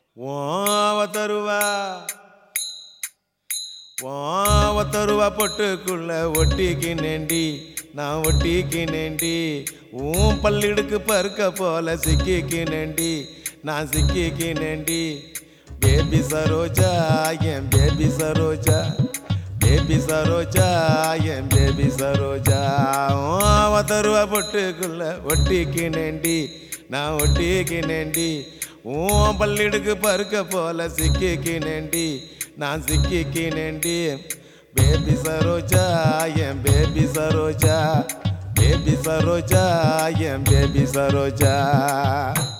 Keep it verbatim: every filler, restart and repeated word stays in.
தருவா தருவா பொட்டுக்குள்ள ஒட்டிக்கு நேண்டி நான் ஒட்டிக்கு நேண்டி உன் பல்லிடுக்கு பருக்க போல சிக்கிக்கு நேண்டி நான் சிக்கிக்கு நேண்டி பேபி சரோஜா என் பேபி சரோஜா பேபி சரோஜா என் பேபி சரோஜா தருவா பொட்டுக்குள்ள ஒட்டிக்கு நேண்டி நான் ஒட்டிக்கு நேண்டி உன் பல்லிடுக்கு பருக்க போல சிக்கிக்கு நேண்டி நான் சிக்கிக்கு நேண்டி பேபி சரோஜா என் பேபி சரோஜா பேபி சரோஜா என் பேபி சரோஜா